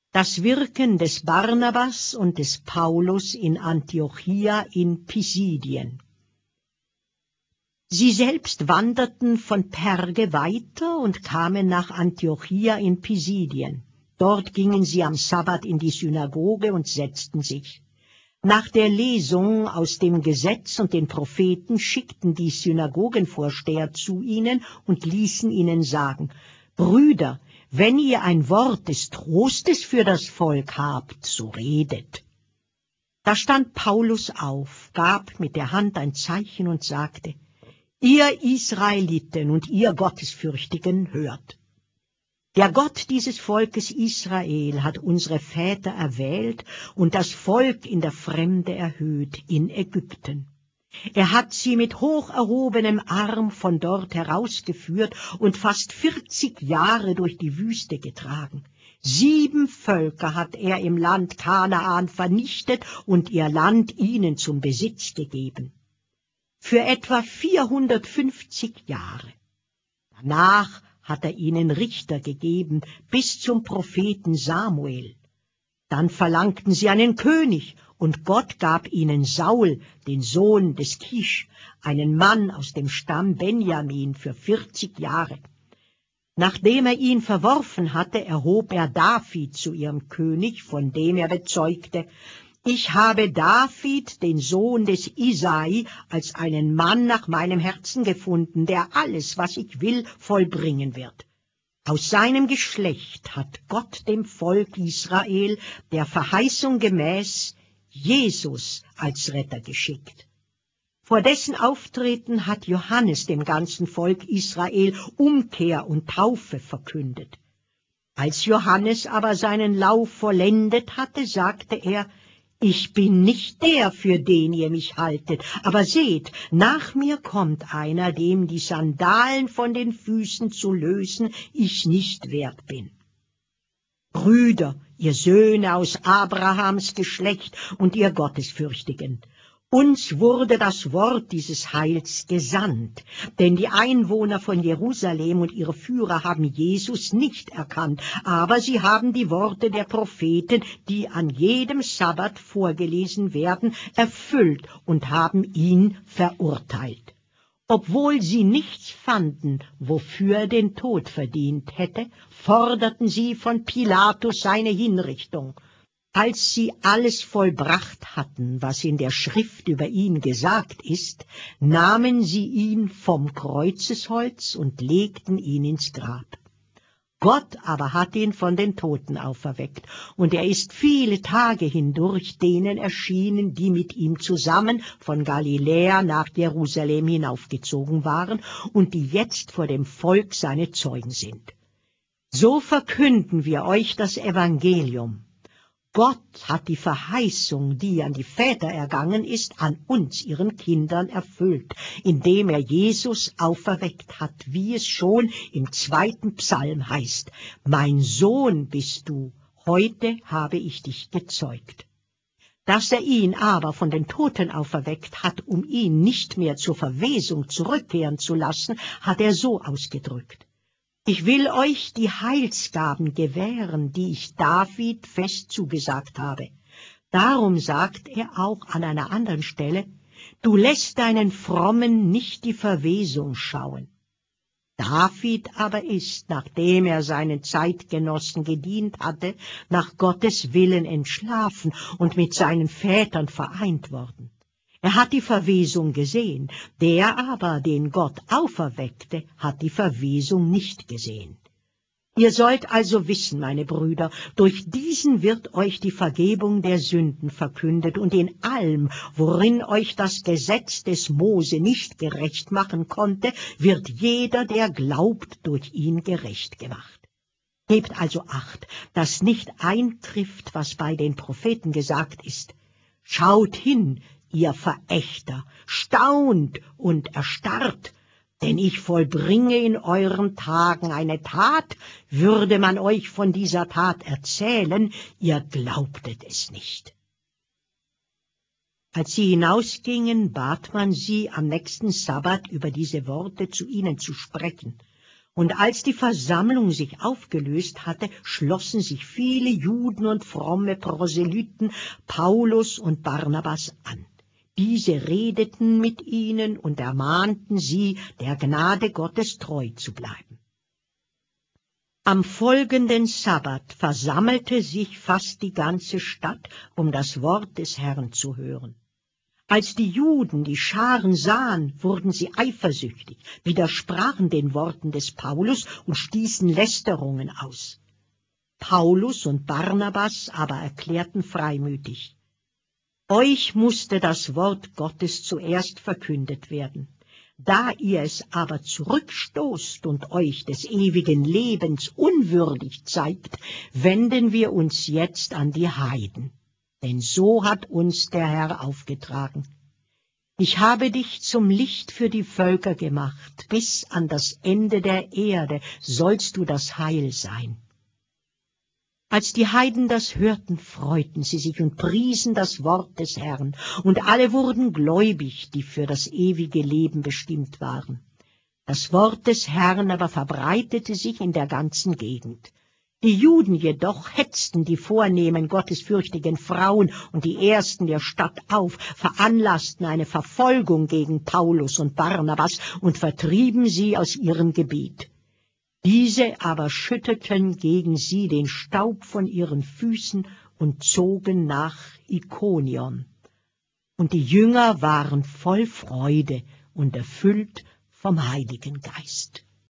Das Wirken des Barnabas und des Paulus in Antiochia in Pisidien. Sie selbst wanderten von Perge weiter und kamen nach Antiochia in Pisidien. Dort gingen sie am Sabbat in die Synagoge und setzten sich. Nach der Lesung aus dem Gesetz und den Propheten schickten die Synagogenvorsteher zu ihnen und ließen ihnen sagen: Brüder, wenn ihr ein Wort des Trostes für das Volk habt, so redet. Da stand Paulus auf, gab mit der Hand ein Zeichen und sagte: Ihr Israeliten und ihr Gottesfürchtigen, hört. Der Gott dieses Volkes Israel hat unsere Väter erwählt und das Volk in der Fremde erhöht, in Ägypten. Er hat sie mit hoch erhobenem Arm von dort herausgeführt und fast 40 Jahre durch die Wüste getragen. 7 Völker hat er im Land Kanaan vernichtet und ihr Land ihnen zum Besitz gegeben. Für etwa 450 Jahre. Danach hat er ihnen Richter gegeben, bis zum Propheten Samuel. Dann verlangten sie einen König, und Gott gab ihnen Saul, den Sohn des Kisch, einen Mann aus dem Stamm Benjamin, für 40 Jahre. Nachdem er ihn verworfen hatte, erhob er David zu ihrem König, von dem er bezeugte: Ich habe David, den Sohn des Isai, als einen Mann nach meinem Herzen gefunden, der alles, was ich will, vollbringen wird. Aus seinem Geschlecht hat Gott dem Volk Israel der Verheißung gemäß Jesus als Retter geschickt. Vor dessen Auftreten hat Johannes dem ganzen Volk Israel Umkehr und Taufe verkündet. Als Johannes aber seinen Lauf vollendet hatte, sagte er: Ich bin nicht der, für den ihr mich haltet, aber seht, nach mir kommt einer, dem die Sandalen von den Füßen zu lösen ich nicht wert bin. Brüder, ihr Söhne aus Abrahams Geschlecht und ihr Gottesfürchtigen, uns wurde das Wort dieses Heils gesandt, denn die Einwohner von Jerusalem und ihre Führer haben Jesus nicht erkannt, aber sie haben die Worte der Propheten, die an jedem Sabbat vorgelesen werden, erfüllt und haben ihn verurteilt. Obwohl sie nichts fanden, wofür er den Tod verdient hätte, forderten sie von Pilatus seine Hinrichtung. Als sie alles vollbracht hatten, was in der Schrift über ihn gesagt ist, nahmen sie ihn vom Kreuzesholz und legten ihn ins Grab. Gott aber hat ihn von den Toten auferweckt, und er ist viele Tage hindurch denen erschienen, die mit ihm zusammen von Galiläa nach Jerusalem hinaufgezogen waren und die jetzt vor dem Volk seine Zeugen sind. So verkünden wir euch das Evangelium. Gott hat die Verheißung, die an die Väter ergangen ist, an uns, ihren Kindern, erfüllt, indem er Jesus auferweckt hat, wie es schon im 2. Psalm heißt: Mein Sohn bist du, heute habe ich dich gezeugt. Dass er ihn aber von den Toten auferweckt hat, um ihn nicht mehr zur Verwesung zurückkehren zu lassen, hat er so ausgedrückt: Ich will euch die Heilsgaben gewähren, die ich David fest zugesagt habe. Darum sagt er auch an einer anderen Stelle: Du lässt deinen Frommen nicht die Verwesung schauen. David aber ist, nachdem er seinen Zeitgenossen gedient hatte, nach Gottes Willen entschlafen und mit seinen Vätern vereint worden. Er hat die Verwesung gesehen, der aber, den Gott auferweckte, hat die Verwesung nicht gesehen. Ihr sollt also wissen, meine Brüder, durch diesen wird euch die Vergebung der Sünden verkündet, und in allem, worin euch das Gesetz des Mose nicht gerecht machen konnte, wird jeder, der glaubt, durch ihn gerecht gemacht. Gebt also Acht, dass nicht eintrifft, was bei den Propheten gesagt ist: Schaut hin, ihr Verächter, staunt und erstarrt, denn ich vollbringe in euren Tagen eine Tat, würde man euch von dieser Tat erzählen, ihr glaubtet es nicht. Als sie hinausgingen, bat man sie, am nächsten Sabbat über diese Worte zu ihnen zu sprechen. Und als die Versammlung sich aufgelöst hatte, schlossen sich viele Juden und fromme Proselyten Paulus und Barnabas an. Diese redeten mit ihnen und ermahnten sie, der Gnade Gottes treu zu bleiben. Am folgenden Sabbat versammelte sich fast die ganze Stadt, um das Wort des Herrn zu hören. Als die Juden die Scharen sahen, wurden sie eifersüchtig, widersprachen den Worten des Paulus und stießen Lästerungen aus. Paulus und Barnabas aber erklärten freimütig: Euch musste das Wort Gottes zuerst verkündet werden. Da ihr es aber zurückstoßt und euch des ewigen Lebens unwürdig zeigt, wenden wir uns jetzt an die Heiden. Denn so hat uns der Herr aufgetragen. Ich habe dich zum Licht für die Völker gemacht, bis an das Ende der Erde sollst du das Heil sein. Als die Heiden das hörten, freuten sie sich und priesen das Wort des Herrn, und alle wurden gläubig, die für das ewige Leben bestimmt waren. Das Wort des Herrn aber verbreitete sich in der ganzen Gegend. Die Juden jedoch hetzten die vornehmen, gottesfürchtigen Frauen und die Ersten der Stadt auf, veranlassten eine Verfolgung gegen Paulus und Barnabas und vertrieben sie aus ihrem Gebiet. Diese aber schütteten gegen sie den Staub von ihren Füßen und zogen nach Ikonion. Und die Jünger waren voll Freude und erfüllt vom Heiligen Geist.